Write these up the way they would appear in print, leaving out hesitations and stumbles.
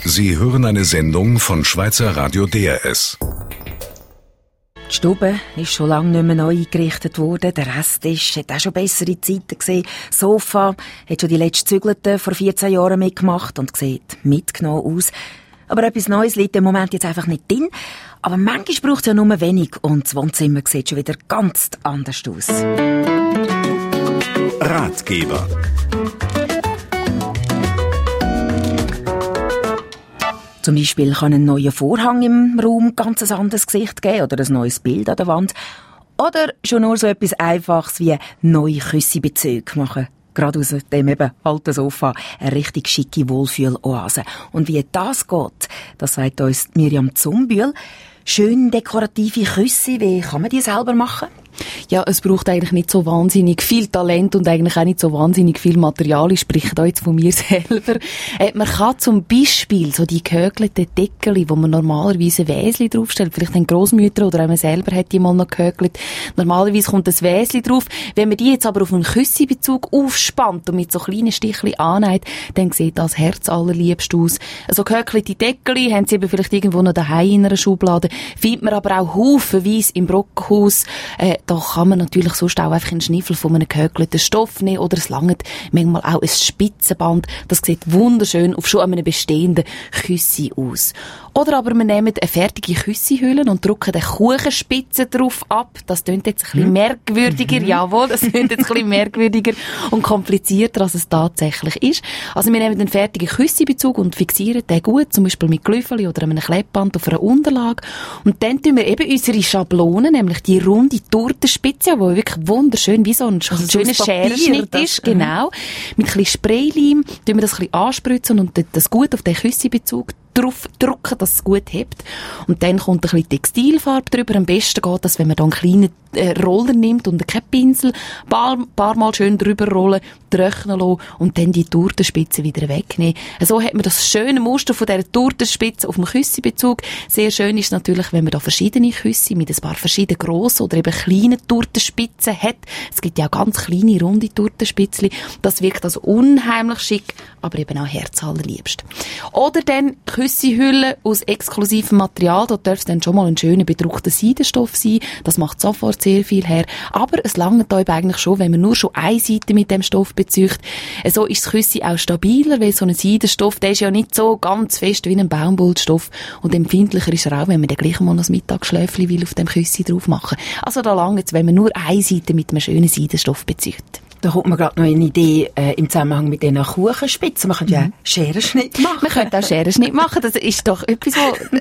Sie hören eine Sendung von Schweizer Radio DRS. Die Stube ist schon lange nicht mehr neu eingerichtet worden. Der Resttisch hat auch schon bessere Zeiten gesehen. Das Sofa hat schon die letzte Zügelte vor 14 Jahren mitgemacht und sieht mitgenommen aus. Aber etwas Neues liegt im Moment jetzt einfach nicht drin. Aber manchmal braucht es ja nur wenig und das Wohnzimmer sieht schon wieder ganz anders aus. Ratgeber. Zum Beispiel kann ein neuer Vorhang im Raum ganz ein anderes Gesicht geben oder ein neues Bild an der Wand. Oder schon nur so etwas Einfaches wie neue Küssebezüge machen. Gerade aus dem eben alten Sofa eine richtig schicke Wohlfühloase. Und wie das geht, das sagt uns Miriam Zumbühl. Schön dekorative Küsse, wie kann man die selber machen? Ja, es braucht eigentlich nicht so wahnsinnig viel Talent und eigentlich auch nicht so wahnsinnig viel Material. Ich spreche da jetzt von mir selber. Man kann zum Beispiel so die gehökelten Deckel, wo man normalerweise Wäsli draufstellt, vielleicht ein Grossmütter oder auch man selber hat die mal noch gehökelt. Normalerweise kommt das Wäsli drauf. Wenn man die jetzt aber auf einen Küssebezug aufspannt und mit so kleinen Stichli annäht, dann sieht das Herz allerliebst aus. So gehökelte Deckel haben sie eben vielleicht irgendwo noch daheim in einer Schublade. Findet man aber auch haufenweise im Brockenhaus. Da kann man natürlich sonst auch einfach einen Schniffel von einem gehökelten Stoff nehmen oder es langt manchmal auch ein Spitzenband. Das sieht wunderschön auf schon einem bestehenden Küssi aus. Oder aber wir nehmen eine fertige Küssihülle und drücken den Kuchenspitzen drauf ab. Das klingt jetzt ein bisschen merkwürdiger. Jawohl, das klingt jetzt ein bisschen merkwürdiger und komplizierter, als es tatsächlich ist. Also wir nehmen den fertigen Küssibezug und fixieren den gut, zum Beispiel mit Glüffeli oder einem Klettband auf einer Unterlage. Und dann tun wir eben unsere Schablone, nämlich die runde Tortenspitze, die wirklich wunderschön wie so ein schöner Scherenschnitt ist. Genau. Mit ein bisschen Sprayleim tun wir das ein bisschen anspritzen und das gut auf den Küssibezug drauf drücken, dass es gut hebt. Und dann kommt ein bisschen Textilfarbe drüber. Am besten geht das, wenn man dann einen kleinen Roller nimmt und keinen Pinsel, paar Mal schön drüber rollen, trocknen lassen und dann die Tortenspitze wieder wegnehmen. So hat man das schöne Muster von dieser Tortenspitze auf dem Küssibezug. Sehr schön ist natürlich, wenn man da verschiedene Küsse mit ein paar verschiedenen grossen oder eben kleinen Tortenspitzen hat. Es gibt ja auch ganz kleine, runde Tortenspitzchen. Das wirkt also unheimlich schick, aber eben auch herzallerliebst. Oder dann Küssihülle aus exklusivem Material. Da darf es dann schon mal ein schöner bedruckter Seidenstoff sein. Das macht sofort sehr viel her. Aber es langt da eigentlich schon, wenn man nur schon eine Seite mit dem Stoff bezieht. So ist das Küssi auch stabiler, weil so ein Seidenstoff, der ist ja nicht so ganz fest wie ein Baumwollstoff. Und empfindlicher ist er auch, wenn man dann gleich mal noch das Mittagsschläfchen will auf dem Küssi drauf machen. Also da langt es, wenn man nur eine Seite mit einem schönen Seidenstoff bezieht. Da kommt mir gerade noch eine Idee im Zusammenhang mit diesen Kuchenspitzen. Man könnte ja Scherenschnitt machen. Man könnte auch Scherenschnitt machen. Das ist doch etwas, wo...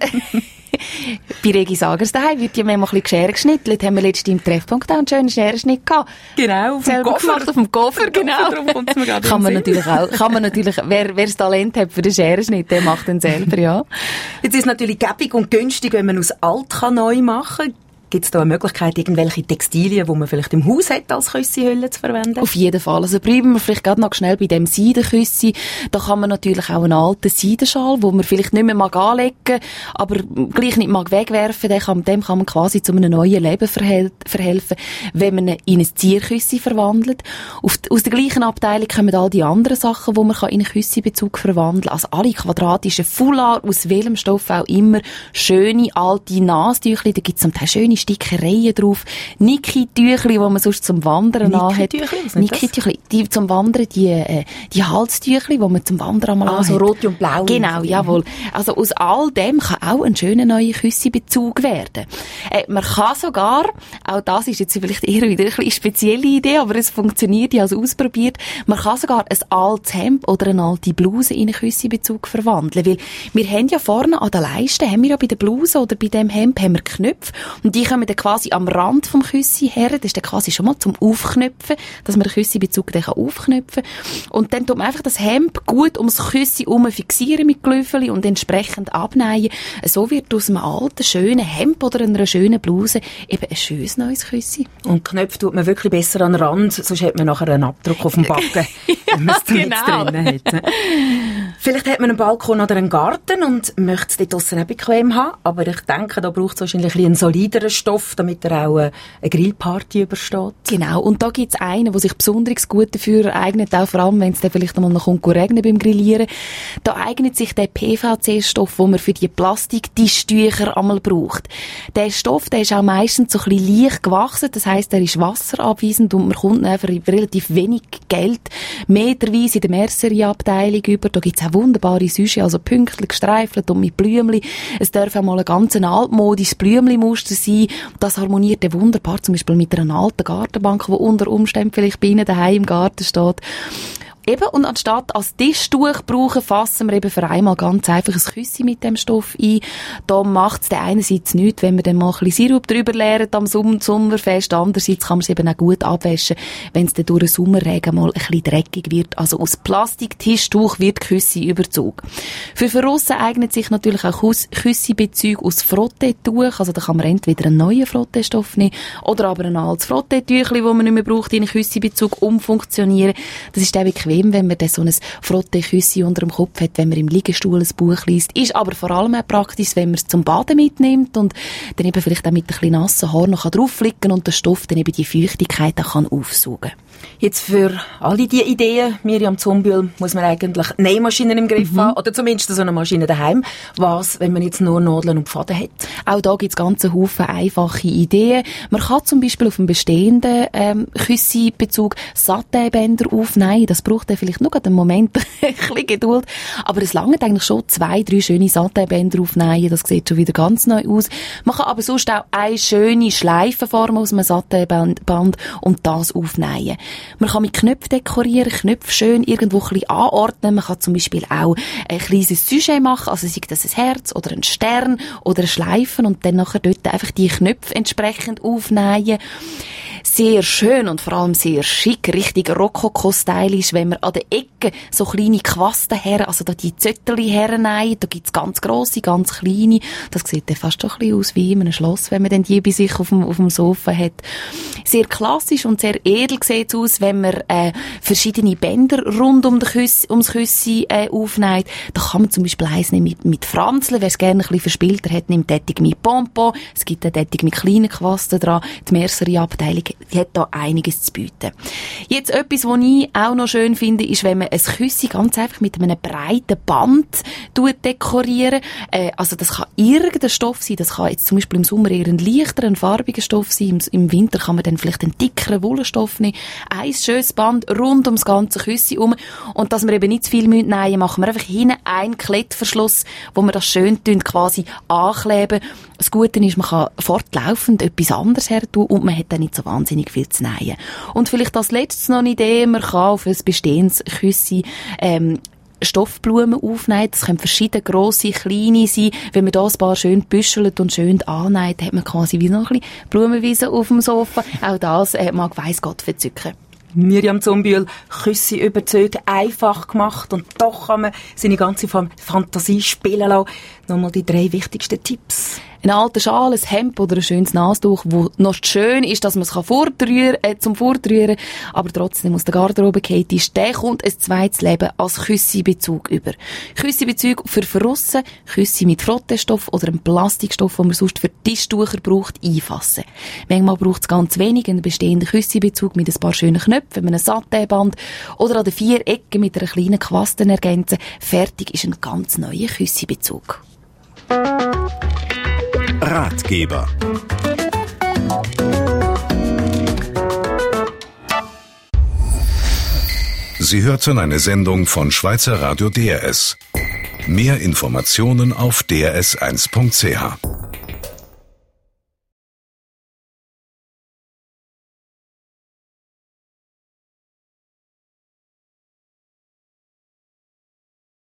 Bei Regi Sagers daheim wird ja manchmal ein bisschen Schere geschnittelt. Haben wir letztens im Treffpunkt auch einen schönen Scherenschnitt gehabt. Genau, auf dem Koffer. Auf dem Koffer, genau. Kann man natürlich, wer das Talent hat für den Scherenschnitt, der macht den selber, ja. Jetzt ist es natürlich gäbig und günstig, wenn man aus alt kann neu machen kann. Gibt es da eine Möglichkeit, irgendwelche Textilien, die man vielleicht im Haus hat, als Küssihülle zu verwenden? Auf jeden Fall. Also bleiben wir vielleicht gerade noch schnell bei dem Seidenküssi. Da kann man natürlich auch einen alten Seidenschal, den man vielleicht nicht mehr mag anlegen, aber gleich nicht mag wegwerfen, dem kann man quasi zu einem neuen Leben verhelfen, wenn man ihn in ein Zierküssi verwandelt. Aus der gleichen Abteilung kommen all die anderen Sachen, die man in einen Küssibezug verwandeln kann. Also alle quadratischen Foulard, aus welchem Stoff auch immer, schöne alte Nastüchli, da gibt es zum Teil schöne Stickereien drauf, Niki-Tüchli, die man sonst zum Wandern anhat. Niki-Tüchli, die zum Wandern, die Halstüchli, die man zum Wandern einmal anhat. So rot und blau. Genau, jawohl. Also aus all dem kann auch ein schöner neuer Küssibezug werden. Man kann sogar, auch das ist jetzt vielleicht eher wieder eine spezielle Idee, aber es funktioniert, ich habe es ausprobiert, man kann sogar ein altes Hemd oder eine alte Bluse in einen Küssibezug verwandeln, weil wir haben ja vorne an der Leiste, haben wir ja bei der Bluse oder bei dem Hemd haben wir Knöpfe und die kommen dann quasi am Rand vom Küssi her. Das ist dann quasi schon mal zum Aufknöpfen, dass man den Küssibezug dann aufknöpfen kann. Und dann tut man einfach das Hemd gut ums Küssi herum fixieren mit Glüffeli und entsprechend abnähen. So wird aus einem alten, schönen Hemd oder einer schönen Bluse eben ein schönes neues Küssi. Und Knöpfe tut man wirklich besser an den Rand, sonst hat man nachher einen Abdruck auf dem Backen, wenn man es genau. drin hat. Vielleicht hat man einen Balkon oder einen Garten und möchte es dort draussen auch bequem haben, aber ich denke, da braucht es wahrscheinlich einen solideren Stoff, damit er auch eine Grillparty übersteht. Genau, und da gibt es einen, der sich besonders gut dafür eignet, auch vor allem, wenn es dann vielleicht einmal noch regnen beim Grillieren. Da eignet sich der PVC-Stoff, den man für die Plastiktischtücher einmal braucht. Der Stoff, der ist auch meistens so ein bisschen leicht gewachsen, das heisst, er ist wasserabweisend und man kommt einfach relativ wenig Geld meterweise in der Mercerie-Abteilung über. Da gibt es auch wunderbare Süsche, also pünktlich gestreifelt und mit Blümchen. Es darf auch mal ein ganz altmodisches Blümchenmuster sein. Das harmoniert dann wunderbar, zum Beispiel mit einer alten Gartenbank, die unter Umständen vielleicht bei Ihnen daheim im Garten steht. Eben, und anstatt als Tischtuch brauchen, fassen wir eben für einmal ganz einfach ein Küsschen mit dem Stoff ein. Da macht es einerseits nichts, wenn wir dann mal ein bisschen Sirup drüber leeren am Sommerfest. Andererseits kann man es eben auch gut abwaschen, wenn es dann durch den Sommerregen mal ein bisschen dreckig wird. Also aus Plastiktischtuch wird Küssi überzogen. Für Verrussen eignet sich natürlich auch Küssibezüge aus Frotteetuch. Also da kann man entweder einen neuen Frotteestoff nehmen oder aber ein altes Frotteetüchli, das man nicht mehr braucht, in einen Küssibezug umfunktionieren. Das ist auch bequem, wenn man dann so ein Frotteeküssi unter dem Kopf hat, wenn man im Liegestuhl ein Buch liest. Ist aber vor allem auch praktisch, wenn man es zum Baden mitnimmt und dann eben vielleicht auch mit ein bisschen nassen Haar noch drauflegen kann und der Stoff dann eben die Feuchtigkeit auch kann aufsaugen. Jetzt für alle diese Ideen, Miriam Zumbühl, muss man eigentlich Nähmaschinen im Griff haben, oder zumindest so eine Maschine daheim. Was, wenn man jetzt nur Nadeln und Faden hat? Auch da gibt es ganz einen Haufen einfache Ideen. Man kann zum Beispiel auf einem bestehenden Küssibezug Satinbänder aufnehmen. Das braucht dann vielleicht noch einen Moment ein bisschen Geduld. Aber es langt eigentlich schon 2-3 schöne Satinbänder aufnehmen. Das sieht schon wieder ganz neu aus. Man kann aber sonst auch eine schöne Schleife formen aus einem Satinband und das aufnehmen. Man kann mit Knöpfen dekorieren, Knöpfe schön irgendwo ein bisschen anordnen. Man kann zum Beispiel auch ein kleines Sujet machen, also sei das ein Herz oder ein Stern oder ein Schleifen und dann nachher dort einfach die Knöpfe entsprechend aufnehmen. Sehr schön und vor allem sehr schick, richtig Rokoko-stylisch, wenn man an den Ecken so kleine Quasten her, also da die Zötterli herneigen, da gibt's ganz grosse, ganz kleine. Das sieht dann fast schon ein bisschen aus wie in einem Schloss, wenn man dann die bei sich auf dem Sofa hat. Sehr klassisch und sehr edel sieht's aus, wenn man verschiedene Bänder rund ums Küssi aufnimmt. Da kann man zum Beispiel eins nehmen mit Franzeln, wer es gerne ein bisschen verspielter hat, nimmt Tätig mit Pompon. Es gibt eine Tätig mit kleinen Quasten dran. Die Mercerie-Abteilung hat da einiges zu bieten. Jetzt etwas, was ich auch noch schön finde, ist, wenn man ein Küssi ganz einfach mit einem breiten Band dekorieren. Also das kann irgendein Stoff sein, das kann jetzt zum Beispiel im Sommer eher ein leichterer, ein farbiger Stoff sein. Im Winter kann man dann vielleicht einen dickeren Wollstoff nehmen. Ein schönes Band rund ums ganze Küssi um. Und dass wir eben nicht zu viel nehmen, machen wir einfach hinten einen Klettverschluss, wo wir das schön quasi ankleben. Das Gute ist, man kann fortlaufend etwas anderes her tun und man hat dann nicht so wahnsinnig viel zu nähen. Und vielleicht als letztes noch eine Idee, man kann auf ein bestehendes Küssi Stoffblumen aufnehmen. Das können verschiedene grosse, kleine sein. Wenn man da ein paar schön büschelt und schön annäht, hat man quasi wie noch ein bisschen Blumenwiese auf dem Sofa. Auch das mag weiss Gott verzücken. Miriam Zumbühl, Küssi überzeugt, einfach gemacht und doch kann man seine ganze Fantasie spielen lassen. Nochmal die 3 wichtigsten Tipps. Ein alter Schal, ein Hemd oder ein schönes Nastuch, wo noch schön ist, dass man es zum Fortrühren, aber trotzdem aus der Garderobe geht ist, der kommt ein zweites Leben als Küssibezug über. Küssibezug für Verrussen, Küssi mit Frotteestoff oder einem Plastikstoff, den man sonst für Tischtücher braucht, einfassen. Manchmal braucht es ganz wenig, einen bestehenden Küssibezug mit ein paar schönen Knöpfen, mit einem Satinband oder an den 4 Ecken mit einer kleinen Quaste ergänzen. Fertig ist ein ganz neuer Küssibezug. Ratgeber. Sie hörten eine Sendung von Schweizer Radio DRS. Mehr Informationen auf drs1.ch.